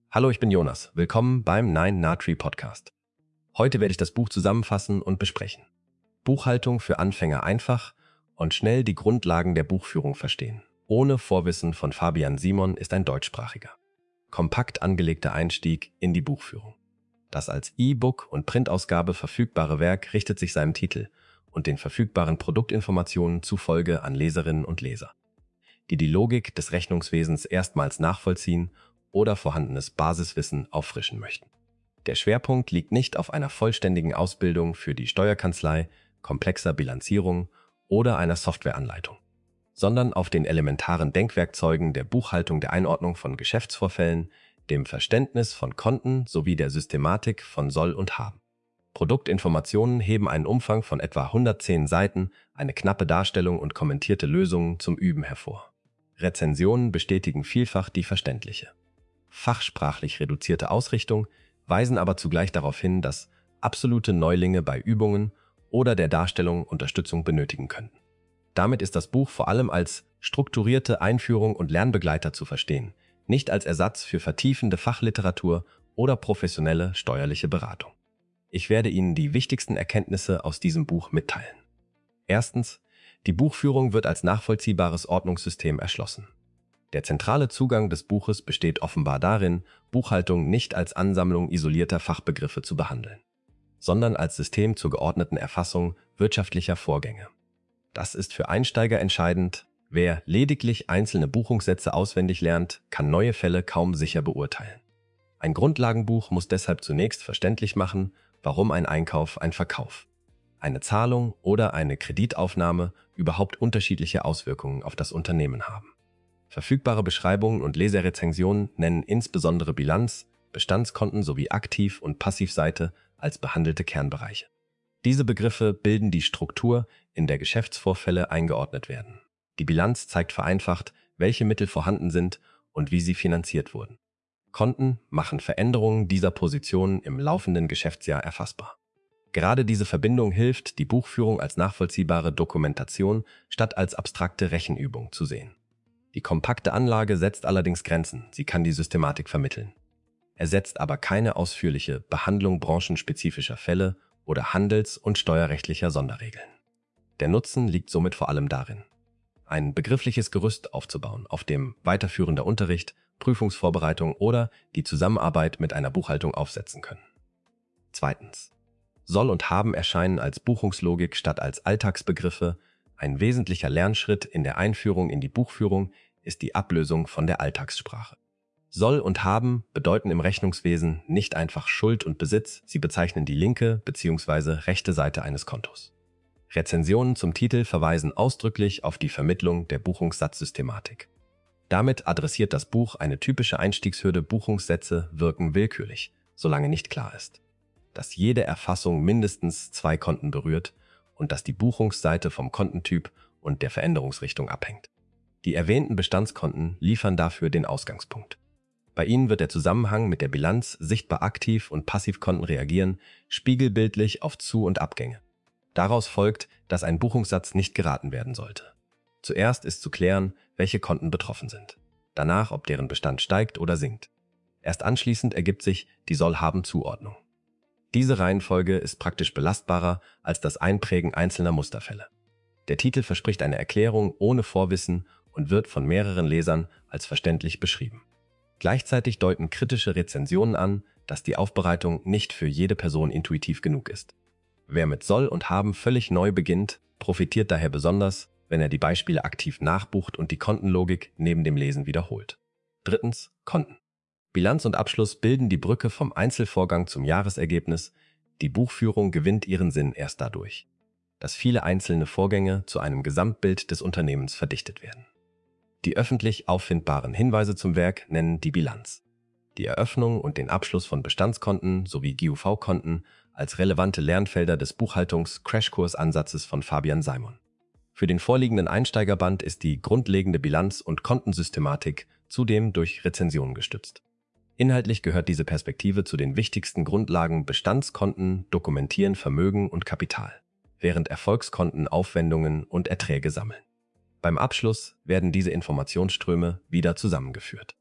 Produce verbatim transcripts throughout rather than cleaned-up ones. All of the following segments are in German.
Hallo, ich bin Jonas. Willkommen beim Nine Na Tree Podcast. Heute werde ich das Buch zusammenfassen und besprechen. Buchhaltung für Anfänger einfach und schnell die Grundlagen der Buchführung verstehen. Ohne Vorwissen von Fabian Simon ist ein deutschsprachiger. Kompakt angelegter Einstieg in die Buchführung. Das als E-Book und Printausgabe verfügbare Werk richtet sich seinem Titel und den verfügbaren Produktinformationen zufolge an Leserinnen und Leser, die die Logik des Rechnungswesens erstmals nachvollziehen oder vorhandenes Basiswissen auffrischen möchten. Der Schwerpunkt liegt nicht auf einer vollständigen Ausbildung für die Steuerkanzlei, komplexer Bilanzierung oder einer Softwareanleitung, sondern auf den elementaren Denkwerkzeugen der Buchhaltung, der Einordnung von Geschäftsvorfällen, dem Verständnis von Konten sowie der Systematik von Soll und Haben. Produktinformationen heben einen Umfang von etwa hundertzehn Seiten, eine knappe Darstellung und kommentierte Lösungen zum Üben hervor. Rezensionen bestätigen vielfach die verständliche, fachsprachlich reduzierte Ausrichtung, weisen aber zugleich darauf hin, dass absolute Neulinge bei Übungen oder der Darstellung Unterstützung benötigen könnten. Damit ist das Buch vor allem als strukturierte Einführung und Lernbegleiter zu verstehen, nicht als Ersatz für vertiefende Fachliteratur oder professionelle steuerliche Beratung. Ich werde Ihnen die wichtigsten Erkenntnisse aus diesem Buch mitteilen. Erstens, die Buchführung wird als nachvollziehbares Ordnungssystem erschlossen. Der zentrale Zugang des Buches besteht offenbar darin, Buchhaltung nicht als Ansammlung isolierter Fachbegriffe zu behandeln, sondern als System zur geordneten Erfassung wirtschaftlicher Vorgänge. Das ist für Einsteiger entscheidend. Wer lediglich einzelne Buchungssätze auswendig lernt, kann neue Fälle kaum sicher beurteilen. Ein Grundlagenbuch muss deshalb zunächst verständlich machen, warum ein Einkauf, ein Verkauf, eine Zahlung oder eine Kreditaufnahme überhaupt unterschiedliche Auswirkungen auf das Unternehmen haben. Verfügbare Beschreibungen und Leserrezensionen nennen insbesondere Bilanz, Bestandskonten sowie Aktiv- und Passivseite als behandelte Kernbereiche. Diese Begriffe bilden die Struktur, in der Geschäftsvorfälle eingeordnet werden. Die Bilanz zeigt vereinfacht, welche Mittel vorhanden sind und wie sie finanziert wurden. Konten machen Veränderungen dieser Positionen im laufenden Geschäftsjahr erfassbar. Gerade diese Verbindung hilft, die Buchführung als nachvollziehbare Dokumentation statt als abstrakte Rechenübung zu sehen. Die kompakte Anlage setzt allerdings Grenzen, sie kann die Systematik vermitteln, ersetzt aber keine ausführliche Behandlung branchenspezifischer Fälle oder handels- und steuerrechtlicher Sonderregeln. Der Nutzen liegt somit vor allem darin, ein begriffliches Gerüst aufzubauen, auf dem weiterführender Unterricht, Prüfungsvorbereitung oder die Zusammenarbeit mit einer Buchhaltung aufsetzen können. Zweitens. Soll und Haben erscheinen als Buchungslogik statt als Alltagsbegriffe. Ein wesentlicher Lernschritt in der Einführung in die Buchführung ist die Ablösung von der Alltagssprache. Soll und Haben bedeuten im Rechnungswesen nicht einfach Schuld und Besitz, sie bezeichnen die linke bzw. rechte Seite eines Kontos. Rezensionen zum Titel verweisen ausdrücklich auf die Vermittlung der Buchungssatzsystematik. Damit adressiert das Buch eine typische Einstiegshürde: Buchungssätze wirken willkürlich, solange nicht klar ist, dass jede Erfassung mindestens zwei Konten berührt und dass die Buchungsseite vom Kontentyp und der Veränderungsrichtung abhängt. Die erwähnten Bestandskonten liefern dafür den Ausgangspunkt. Bei ihnen wird der Zusammenhang mit der Bilanz sichtbar. Aktiv- und Passivkonten reagieren spiegelbildlich auf Zu- und Abgänge. Daraus folgt, dass ein Buchungssatz nicht geraten werden sollte. Zuerst ist zu klären, welche Konten betroffen sind. Danach, ob deren Bestand steigt oder sinkt. Erst anschließend ergibt sich die Soll-Haben-Zuordnung. Diese Reihenfolge ist praktisch belastbarer als das Einprägen einzelner Musterfälle. Der Titel verspricht eine Erklärung ohne Vorwissen und wird von mehreren Lesern als verständlich beschrieben. Gleichzeitig deuten kritische Rezensionen an, dass die Aufbereitung nicht für jede Person intuitiv genug ist. Wer mit Soll und Haben völlig neu beginnt, profitiert daher besonders, wenn er die Beispiele aktiv nachbucht und die Kontenlogik neben dem Lesen wiederholt. Drittens, Konten. Bilanz und Abschluss bilden die Brücke vom Einzelvorgang zum Jahresergebnis. Die Buchführung gewinnt ihren Sinn erst dadurch, dass viele einzelne Vorgänge zu einem Gesamtbild des Unternehmens verdichtet werden. Die öffentlich auffindbaren Hinweise zum Werk nennen die Bilanz, die Eröffnung und den Abschluss von Bestandskonten sowie G U V-Konten als relevante Lernfelder des Buchhaltungs-Crashkurs-Ansatzes von Fabian Simon. Für den vorliegenden Einsteigerband ist die grundlegende Bilanz- und Kontensystematik zudem durch Rezensionen gestützt. Inhaltlich gehört diese Perspektive zu den wichtigsten Grundlagen. Bestandskonten dokumentieren Vermögen und Kapital, während Erfolgskonten Aufwendungen und Erträge sammeln. Beim Abschluss werden diese Informationsströme wieder zusammengeführt.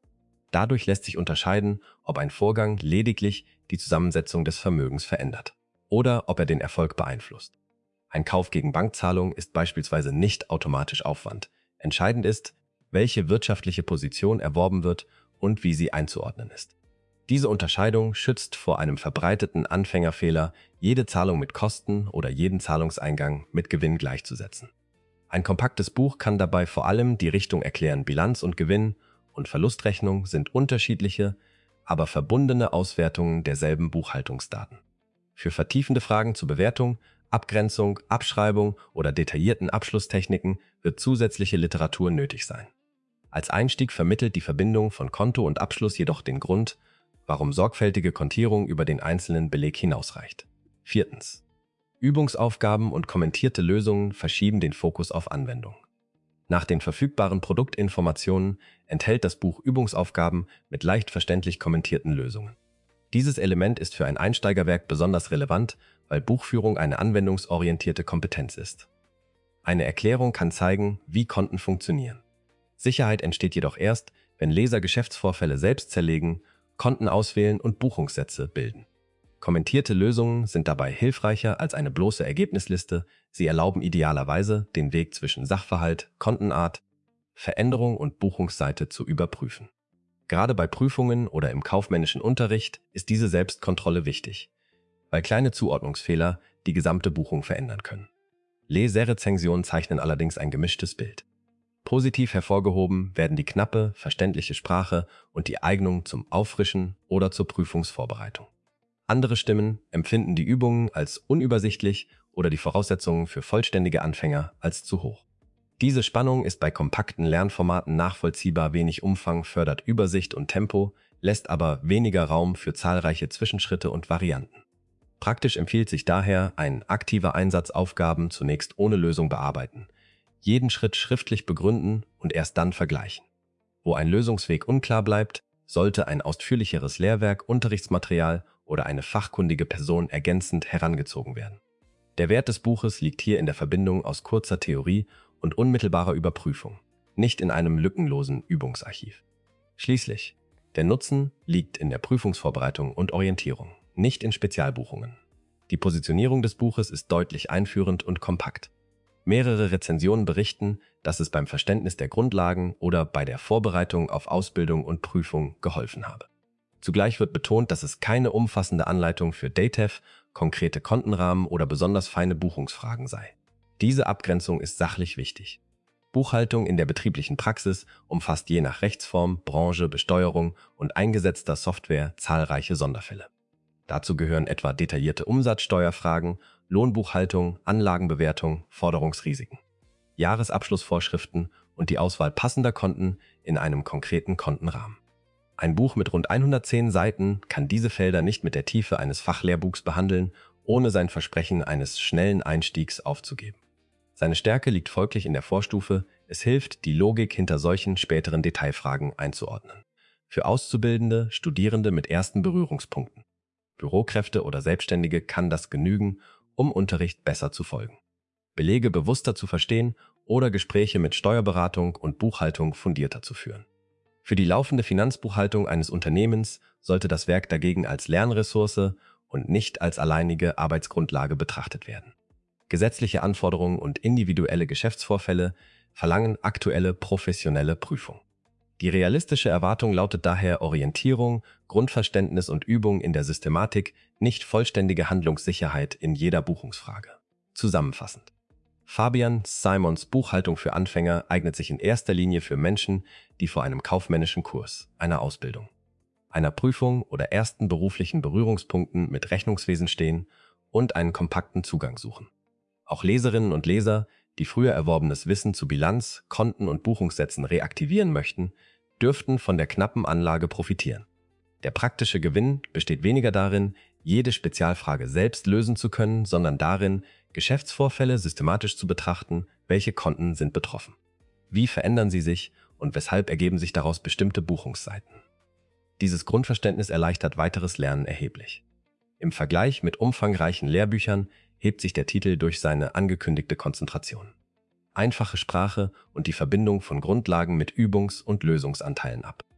Dadurch lässt sich unterscheiden, ob ein Vorgang lediglich die Zusammensetzung des Vermögens verändert oder ob er den Erfolg beeinflusst. Ein Kauf gegen Bankzahlung ist beispielsweise nicht automatisch Aufwand. Entscheidend ist, welche wirtschaftliche Position erworben wird und wie sie einzuordnen ist. Diese Unterscheidung schützt vor einem verbreiteten Anfängerfehler, jede Zahlung mit Kosten oder jeden Zahlungseingang mit Gewinn gleichzusetzen. Ein kompaktes Buch kann dabei vor allem die Richtung erklären. Bilanz und Gewinn und Verlustrechnung sind unterschiedliche, aber verbundene Auswertungen derselben Buchhaltungsdaten. Für vertiefende Fragen zur Bewertung, Abgrenzung, Abschreibung oder detaillierten Abschlusstechniken wird zusätzliche Literatur nötig sein. Als Einstieg vermittelt die Verbindung von Konto und Abschluss jedoch den Grund, warum sorgfältige Kontierung über den einzelnen Beleg hinausreicht. Viertens. Übungsaufgaben und kommentierte Lösungen verschieben den Fokus auf Anwendung. Nach den verfügbaren Produktinformationen enthält das Buch Übungsaufgaben mit leicht verständlich kommentierten Lösungen. Dieses Element ist für ein Einsteigerwerk besonders relevant, weil Buchführung eine anwendungsorientierte Kompetenz ist. Eine Erklärung kann zeigen, wie Konten funktionieren. Sicherheit entsteht jedoch erst, wenn Leser Geschäftsvorfälle selbst zerlegen, Konten auswählen und Buchungssätze bilden. Kommentierte Lösungen sind dabei hilfreicher als eine bloße Ergebnisliste. Sie erlauben idealerweise, den Weg zwischen Sachverhalt, Kontenart, Veränderung und Buchungsseite zu überprüfen. Gerade bei Prüfungen oder im kaufmännischen Unterricht ist diese Selbstkontrolle wichtig, weil kleine Zuordnungsfehler die gesamte Buchung verändern können. Leserezensionen zeichnen allerdings ein gemischtes Bild. Positiv hervorgehoben werden die knappe, verständliche Sprache und die Eignung zum Auffrischen oder zur Prüfungsvorbereitung. Andere Stimmen empfinden die Übungen als unübersichtlich oder die Voraussetzungen für vollständige Anfänger als zu hoch. Diese Spannung ist bei kompakten Lernformaten nachvollziehbar. Wenig Umfang fördert Übersicht und Tempo, lässt aber weniger Raum für zahlreiche Zwischenschritte und Varianten. Praktisch empfiehlt sich daher ein aktiver Einsatz, Aufgaben zunächst ohne Lösung bearbeiten, jeden Schritt schriftlich begründen und erst dann vergleichen. Wo ein Lösungsweg unklar bleibt, sollte ein ausführlicheres Lehrwerk, Unterrichtsmaterial oder eine fachkundige Person ergänzend herangezogen werden. Der Wert des Buches liegt hier in der Verbindung aus kurzer Theorie und unmittelbarer Überprüfung, nicht in einem lückenlosen Übungsarchiv. Schließlich, der Nutzen liegt in der Prüfungsvorbereitung und Orientierung, nicht in Spezialbuchungen. Die Positionierung des Buches ist deutlich einführend und kompakt. Mehrere Rezensionen berichten, dass es beim Verständnis der Grundlagen oder bei der Vorbereitung auf Ausbildung und Prüfung geholfen habe. Zugleich wird betont, dass es keine umfassende Anleitung für DATEV, konkrete Kontenrahmen oder besonders feine Buchungsfragen sei. Diese Abgrenzung ist sachlich wichtig. Buchhaltung in der betrieblichen Praxis umfasst je nach Rechtsform, Branche, Besteuerung und eingesetzter Software zahlreiche Sonderfälle. Dazu gehören etwa detaillierte Umsatzsteuerfragen, Lohnbuchhaltung, Anlagenbewertung, Forderungsrisiken, Jahresabschlussvorschriften und die Auswahl passender Konten in einem konkreten Kontenrahmen. Ein Buch mit rund hundertzehn Seiten kann diese Felder nicht mit der Tiefe eines Fachlehrbuchs behandeln, ohne sein Versprechen eines schnellen Einstiegs aufzugeben. Seine Stärke liegt folglich in der Vorstufe, es hilft, die Logik hinter solchen späteren Detailfragen einzuordnen. Für Auszubildende, Studierende mit ersten Berührungspunkten, Bürokräfte oder Selbstständige kann das genügen, um Unterricht besser zu folgen, Belege bewusster zu verstehen oder Gespräche mit Steuerberatung und Buchhaltung fundierter zu führen. Für die laufende Finanzbuchhaltung eines Unternehmens sollte das Werk dagegen als Lernressource und nicht als alleinige Arbeitsgrundlage betrachtet werden. Gesetzliche Anforderungen und individuelle Geschäftsvorfälle verlangen aktuelle professionelle Prüfung. Die realistische Erwartung lautet daher Orientierung, Grundverständnis und Übung in der Systematik, nicht vollständige Handlungssicherheit in jeder Buchungsfrage. Zusammenfassend. Fabian Simons Buchhaltung für Anfänger eignet sich in erster Linie für Menschen, die vor einem kaufmännischen Kurs, einer Ausbildung, einer Prüfung oder ersten beruflichen Berührungspunkten mit Rechnungswesen stehen und einen kompakten Zugang suchen. Auch Leserinnen und Leser, die früher erworbenes Wissen zu Bilanz, Konten und Buchungssätzen reaktivieren möchten, dürften von der knappen Anlage profitieren. Der praktische Gewinn besteht weniger darin, jede Spezialfrage selbst lösen zu können, sondern darin, Geschäftsvorfälle systematisch zu betrachten, welche Konten sind betroffen. Wie verändern sie sich und weshalb ergeben sich daraus bestimmte Buchungsseiten? Dieses Grundverständnis erleichtert weiteres Lernen erheblich. Im Vergleich mit umfangreichen Lehrbüchern hebt sich der Titel durch seine angekündigte Konzentration, einfache Sprache und die Verbindung von Grundlagen mit Übungs- und Lösungsanteilen ab.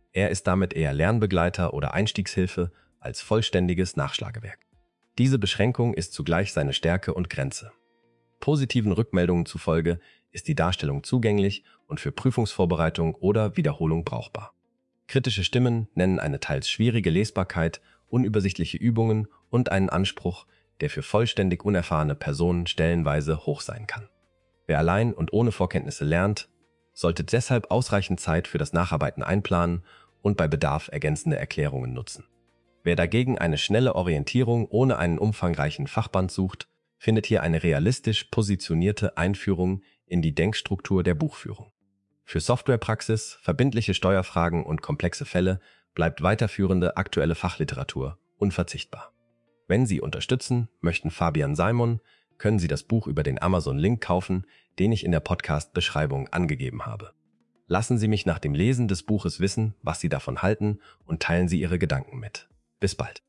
Er ist damit eher Lernbegleiter oder Einstiegshilfe als vollständiges Nachschlagewerk. Diese Beschränkung ist zugleich seine Stärke und Grenze. Positiven Rückmeldungen zufolge ist die Darstellung zugänglich und für Prüfungsvorbereitung oder Wiederholung brauchbar. Kritische Stimmen nennen eine teils schwierige Lesbarkeit, unübersichtliche Übungen und einen Anspruch, der für vollständig unerfahrene Personen stellenweise hoch sein kann. Wer allein und ohne Vorkenntnisse lernt, sollte deshalb ausreichend Zeit für das Nacharbeiten einplanen und bei Bedarf ergänzende Erklärungen nutzen. Wer dagegen eine schnelle Orientierung ohne einen umfangreichen Fachband sucht, findet hier eine realistisch positionierte Einführung in die Denkstruktur der Buchführung. Für Softwarepraxis, verbindliche Steuerfragen und komplexe Fälle bleibt weiterführende aktuelle Fachliteratur unverzichtbar. Wenn Sie unterstützen möchten Fabian Simon, können Sie das Buch über den Amazon-Link kaufen, den ich in der Podcast-Beschreibung angegeben habe. Lassen Sie mich nach dem Lesen des Buches wissen, was Sie davon halten, und teilen Sie Ihre Gedanken mit. Bis bald.